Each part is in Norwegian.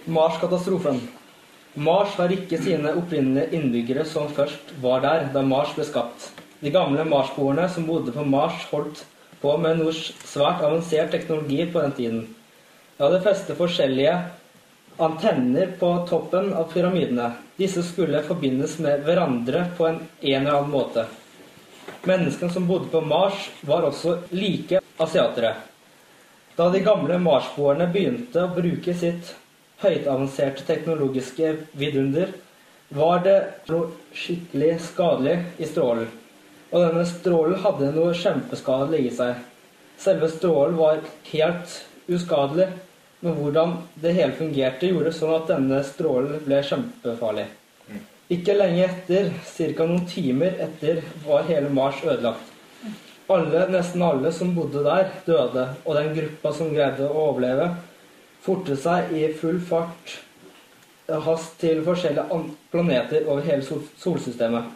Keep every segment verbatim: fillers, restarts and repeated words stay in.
Mars-katastrofen. Mars har ikke sine opprinnelige innbyggere som først var der da Mars ble skapt. De gamle marsboerne som bodde på Mars holdt på med noe svært avansert teknologi på den tiden. De hadde festet forskjellige antenner på toppen av pyramidene. Disse skulle forbindes med hverandre på en, en eller annen måte. Menneskene som bodde på Mars var også like asiatere. Da de gamle marsboerne begynte å bruke sitt høytavanserte teknologiske vidunder, var det noe skikkelig skadelig i strålen. Og denne strålen hadde noe kjempeskadelig i seg. Selve strålen var helt uskadelig, men hvordan det hele fungerte gjorde sånn at denne strålen ble kjempefarlig. Ikke lenge etter, cirka noen timer etter, var hele Mars ødelagt. Alle, nesten alle som bodde der, døde, og den gruppa som greide å overleve, fortet seg i full fart hast til forskjellige planeter over hele sol solsystemet.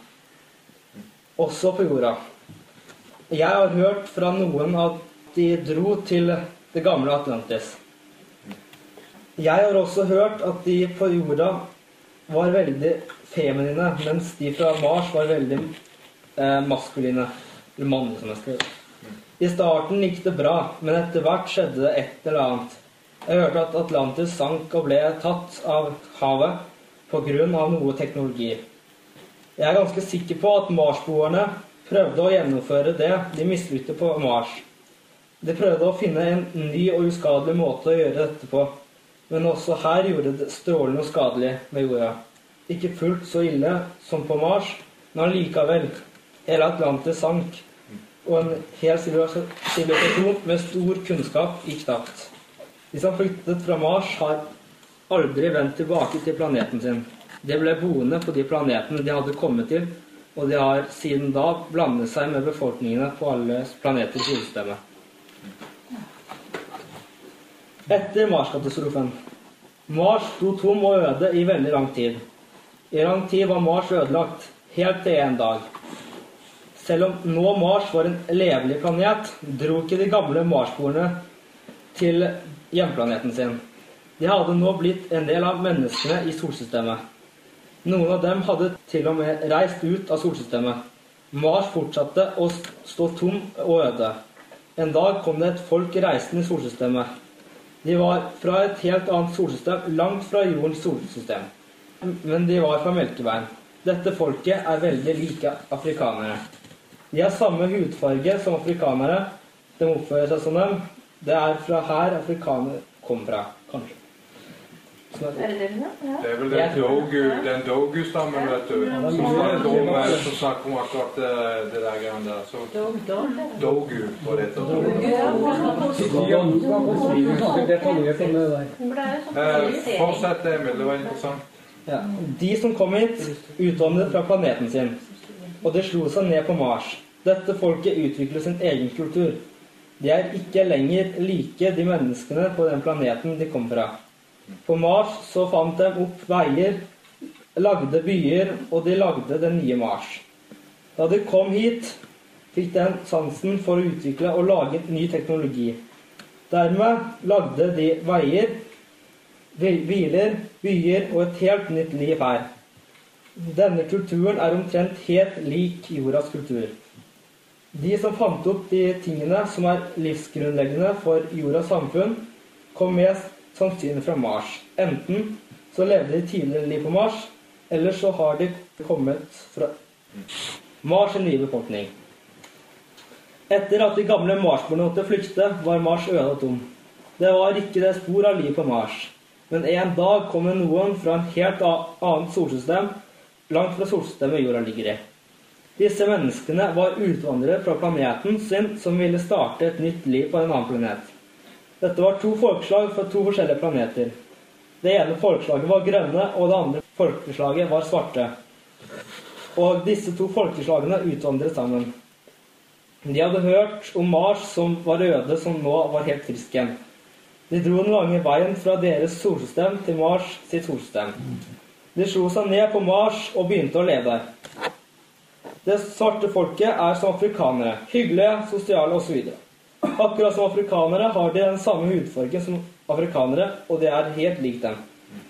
Også på jorda. Jeg har hørt fra noen at de dro til det gamle Atlantis. Jeg har også hørt at de på jorda var veldig feminine, mens de fra Mars var veldig eh, maskuline. Eller mannlige, som jeg skrev. I starten gikk det bra, men etter hvert skjedde det et eller annet. Jeg hørte at Atlantis sank og ble tatt av havet på grunn av noe teknologi. Jeg er ganske sikker på at marsboerne prøvde å gjennomføre det de mislykte på Mars. De prøvde å finne en ny og uskadelig måte å gjøre dette på, men også her gjorde det strålende og skadelig med jorda. Ikke fullt så ille som på Mars, men likevel. Hele Atlantis sank, og en hel sivilisasjon med stor kunnskap gikk tapt. De som flyttet fra Mars har aldri vendt tilbake til planeten sin. De ble boende på de planetene de hadde kommet til, og de har siden da blandet seg med befolkningene på alle planeter i solsystemet. Etter Mars-katastrofen. Mars sto tom og øde i veldig lang tid. I lang tid var Mars ødelagt, helt til en dag. Selv om nå Mars var en levelig planet, dro ikke de gamle marsboerne til hjemplaneten sin. De hadde nå blitt en del av menneskene i solsystemet. Noen av dem hadde til og med reist ut av solsystemet. Mars fortsatte å stå tom og øde. En dag kom det et folk reisende i solsystemet. De var fra et helt annet solsystem, langt fra jordens solsystem. Men de var fra Melkeveien. Dette folket er veldig like afrikanere. De har samme hudfarge som afrikanere. De oppfører seg som dem. Det er fra her afrikanere kom fra, kanskje. Er det det nå? Ja. Det er vel den Dogu, den Dogu-stammen, vet du. Ja. Som snakker om, som snakker om akkurat det, det der greiene der. Så, Dogu, hva det heter. Eh, fortsett det, Emil, det var interessant. Ja. De som kom hit, utvandret fra planeten sin, og de slo seg ned på Mars. Dette folket utviklet sin egen kultur. De er ikke lenger like de menneskene på den planeten de kom fra. På Mars så fant de opp veier, lagde byer, og de lagde den nye Mars. Da de kom hit, fikk de sansen for å utvikle og lage ny teknologi. Dermed lagde de veier, biler, byer og et helt nytt liv her. Denne kulturen er omtrent helt lik jordas kultur. De som fant opp de tingene som er livsgrunnleggende for jordas samfunn, kom mest sannsynlig fra Mars. Enten så levde de tidligere liv på Mars, eller så har de kommet fra Mars en ny befolkning. Etter at de gamle marsboerne måtte flykte, var Mars øde og tom. Det var ikke det spor av liv på Mars. Men en dag kom det noen fra en helt annet solsystem, langt fra solsystemet jorda ligger i. Disse menneskene var utvandrere fra planeten sin som ville starte et nytt liv på en annen planet. Dette var to folkeslag fra to forskjellige planeter. Det ene folkeslaget var grønne, og det andre folkeslaget var svarte. Og disse to folkeslagene utvandret sammen. De hadde hørt om Mars som var øde, som nå var helt frisk igjen. De dro den lange veien fra deres solsystem til Mars sitt solsystem. De slo seg ned på Mars og begynte å leve der. Det svarte folket er som afrikanere, hyggelige, sosiale og så videre. Akkurat som afrikanere har de den samme hudfargen som afrikanere, og det er helt likt dem.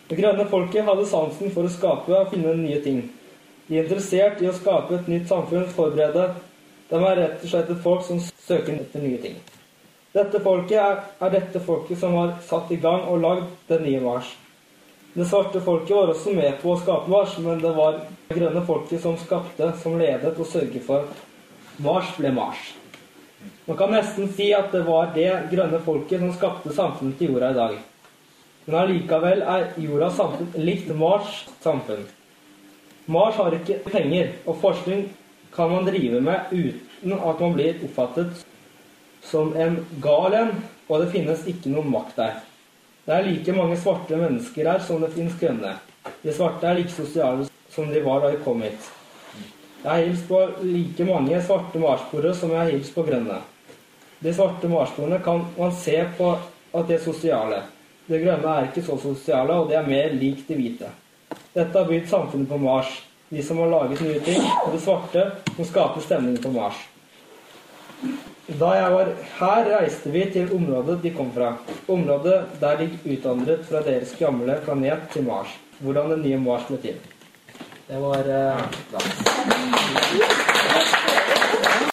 Det grønne folket hadde sansen for å skape og finne nye ting. De er interessert i å skape et nytt samfunn, forberede. De er rett og slett et folk som søker etter nye ting. Dette folket er, er dette folket som har satt i gang og lagd den nye Mars. Det svarte folket var også med på å skape Mars, men det var det grønne folket som skapte, som ledet og sørget for at Mars ble Mars. Man kan nesten si at det var det grønne folket som skapte samfunnet til jorda i dag. Men allikevel er jordas samfunn likt Mars samfunn. Mars har ikke penger, og forskning kan man drive med uten at man blir oppfattet som en galen, og det finnes ikke noen makt der. Det er like mange svarte mennesker her som det finnes grønne. De svarte er like sosiale som de var da de kom hit. Jeg har hilst på like mange svarte marsboere som jeg har hilst på grønne. De svarte marsboerne kan man se på at de er sosiale. De grønne er ikke så sosiale, og de er mer lik de hvite. Dette har bygd samfunnet på Mars. De som har laget nye ting, og de svarte som skaper stemningen på Mars. Da jeg var her, reiste vi til området de kom fra. Området der de utvandret fra deres gamle planet til Mars. Hvordan det nye Mars ble til. Det var... Uh,